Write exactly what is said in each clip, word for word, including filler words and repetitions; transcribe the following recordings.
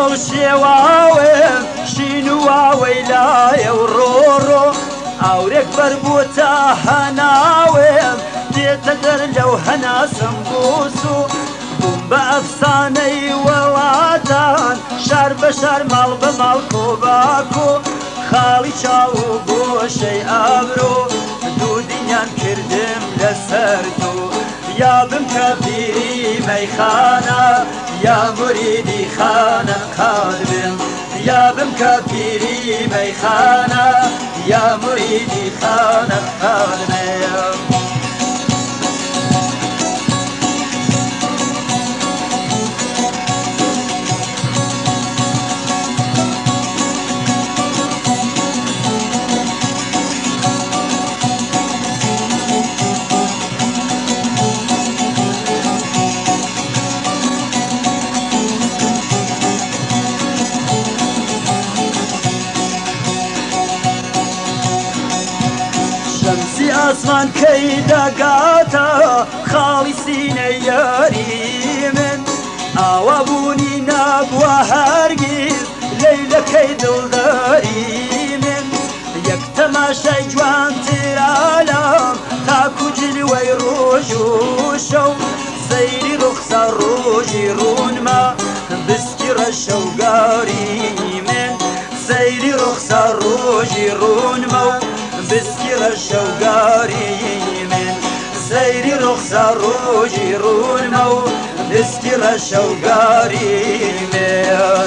شێواوێم شین و واوەی لایە و ڕۆڕۆ ئاورێک بەربووتە هەناوێم دێتە دەر لەو هەناسم بووس و بووم بە ئەفسانەی وڵاتان شار بە شار ماڵ بە ماڵ کۆباکۆ خاڵی چاو و گۆشەی ئابرۆ دوو دینیان کردم لەسەر تو یا بم کە پیری مەیخانە یا مریدی خانە قاد بم یا بم کە پیری مەیخانە یا مریدی خانە قاد بم ئاسمان کەی دەگاتە خاڵی سینەی یاری من ئاوا بوونی نابووە هەرگیز لەیلەکەی دڵداری من یەک تەماشای جوانترالام تاکو جلوەی ڕۆژ و شەو سەیری ڕوخسە ڕۆژی ڕوونمە بسکی ڕەشەوگاری من سەیری ڕوخسە ڕۆژی ڕوونمە و بسکی ڕەشەوگاری من سەیری ڕوخسە ڕۆژی ڕوونمە و بسکی ڕەشەوگاری من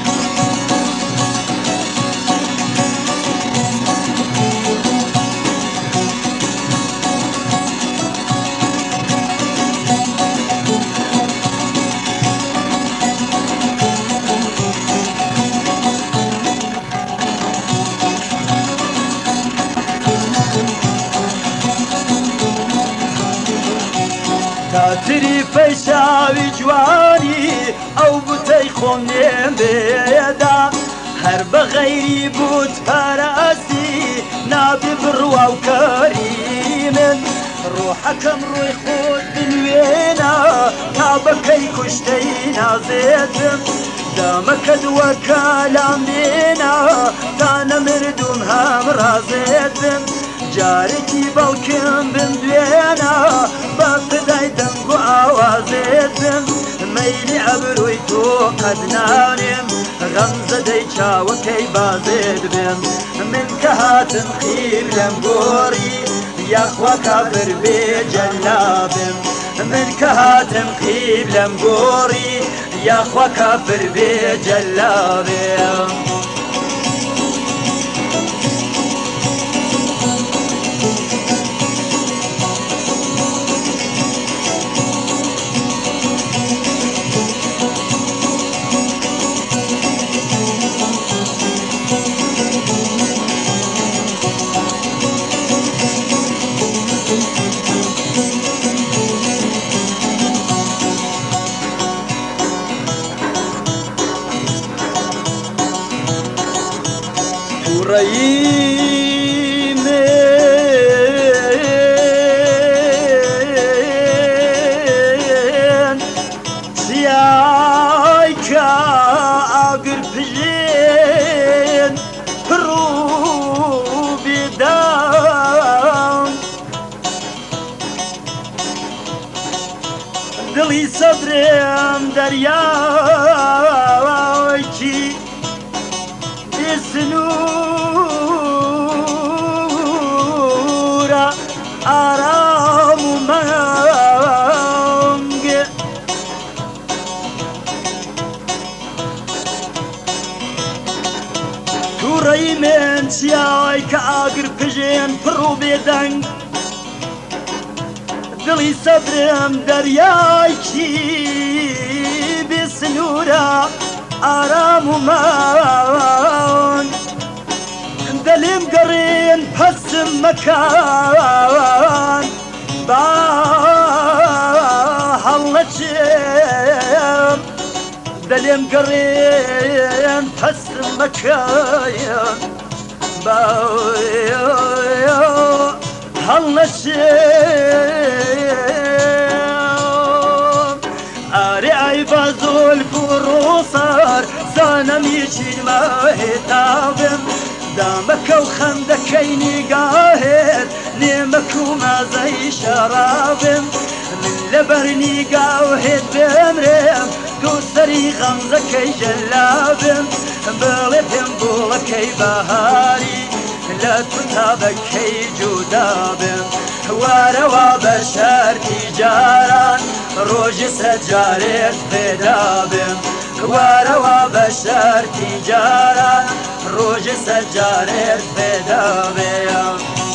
تریفەی شاوی جوانی ئەو بوتەی خۆم نێم بێدا هەر بە غەیری بوت پەرەستی نابێ بڕوا و کاری من ڕۆحەکەم ڕۆی خۆت بنوێنە تا بەکەی کوشتەی نازێتم دامەکەت وەکە لام دێنە تا نەمردوم هەم ڕازێتم جارێکی باوکم بمدوێنە بە فدای دەنگ و ئاوازێتم مەیلی ئەبرووی تۆ قەد نانێم غەمزەدەی چاوەکەی بازێت بێم من کە هاتم خیر لەم گۆڕی یاخوا کافر بێ جەلابم من کە هاتم خیر لەم گۆڕی یاخوا کافر بێ جەلابم ڕێی من چیای کە ئاگر پژێن پڕ و بێدام دڵی سەبرم دەریاوێکی بێسنوورە ئارام و مەنگ تووڕەی من چیای کە ئاگر پژێن پڕ و بێدەنگ دڵی سەبرم دەریایکی بێسنوورە ئارام و مەنگ دەلێم گەڕێن پەسم مەکان با هەڵنەچێم دەلێم گەڕێن پەسم مەکان با هەڵنەچێم ئارێ ئای بە زۆلف و ڕۆسەر نەمیچین ماهێتاوم دامەکە و خەندەکەینی گاهێت نێمەک و مازەی شەرابم من لەبەر نیگاوهێت بێمرێم دووسەری غەمزەکەی جەلابم بڵێ پێم گوڵەکەی بەهاری لە توتابەکەی جودابم وارەوە بە شەرتی جاران ڕۆژی سەجارێت پێدابم وارەوە بە شەرتی جاران ڕۆژی سەجارێت پێدابێم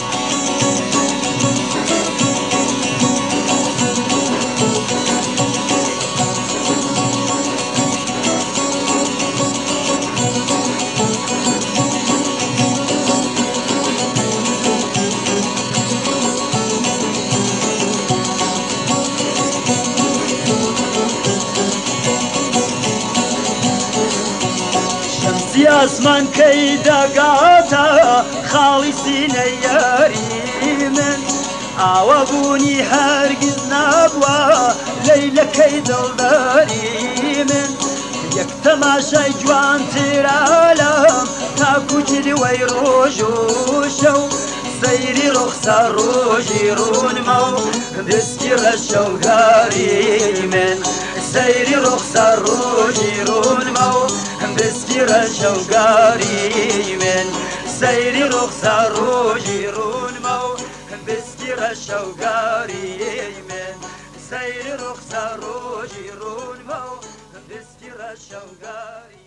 ئاسمان کەی دەگاتە خاڵی سینەی یاری من ئاوە بوونی هەرگیز نابووە لەیلەکەی دڵداری من یەک تەماشای جوانترالم تاکو جلوەی ڕۆژ و شەو سەیری ڕوخسە ڕۆژی ڕوونمە و دەستی ڕەشەوگاری من سەیری ڕوخسە ڕۆژی ڕوونمە و دەستی ڕەشەوگاری من سەیری ڕوخسە ڕۆژی ڕوونمە و دەستی ڕەشەوگاری من سەیری ڕوخسە ڕۆژی ڕوونمە و دەستی ڕەشەوگاری